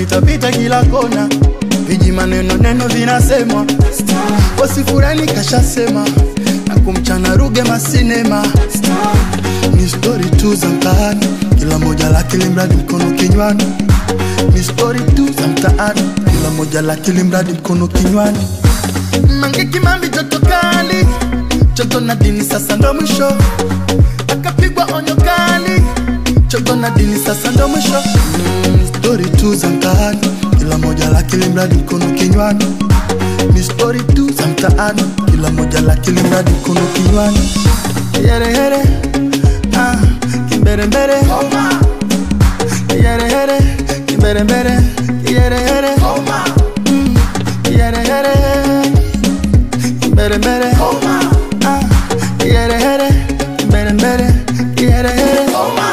pita pita kila kona, viji maneno neno vinasemwa. Wasifurani kashasema, na kumchana Ruge masinema. Ni story tu za mtaani, kila moja lake limradi mkono kinywani. Ni story tu za mtaani, kila moja lake limradi mkono kinywani. Mange Kimambi joto kali, joto na dini sasa ndo mwisho. Akapigwa onyo kali, joto na dini sasa ndo mwisho. Story tu za mtaani, kila moja lake limradi mkono kinywani. Ni story tu za mtaani, kila moja lake limradi mkono kinywani. Yere here, kimbere mbere. Yere here, kimbere mbere. Yere here, yere here, kimbere mbere. Yere here, kimbere mbere. Yere here.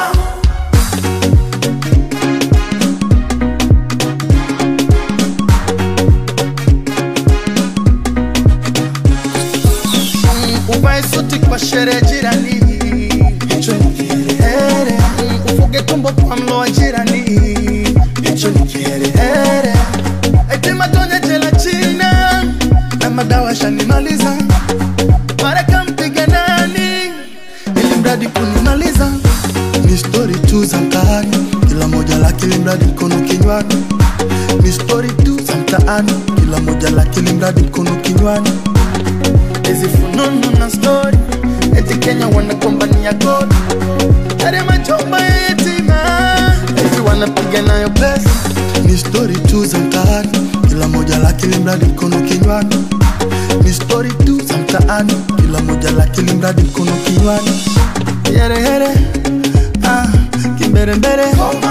Uvae suti kwa sherehe jirani, hicho ni kiherehere. Ufuge tumbo kwa mlo wa jirani, hicho ni kiherehere. Eti matonye jelatina, na madawa shanimaliza. Mareka mpiga nani, ili mradi kunimaliza. Ni story tu za mtaani, kila moja lake limradi mkono kinywani. Ni story tu za mtaani, kila moja lake limradi mkono kinywani. Hizi fununu na story, eti Kenya wanakombania gold. Hare majomba ya yetima, eti wanapiga nayo pesa. Ni story tu za mtaani, kila moja lake limradi mkono kinywani. Ni story tu za mtaani, kila moja lake limradi mkono kinywani. Yere here, kimbere mbere.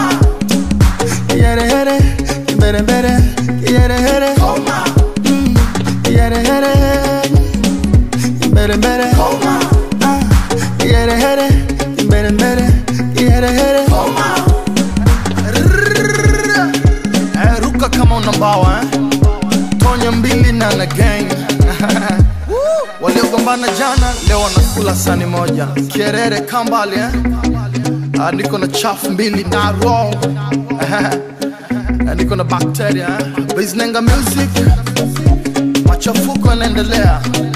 Yere here, kimbere mbere. Yere here, yere here, kimbere mbere. Yere here, kimbere mbere. Yere here. Ruka kama unambawa, Tonya mbili na na gang. Waliogombana jana leo wanakula sani moja. Kierere kambali niko na chafu mbili na raw. Niko na bacteria. Biznenga music, machafuko yanaendelea.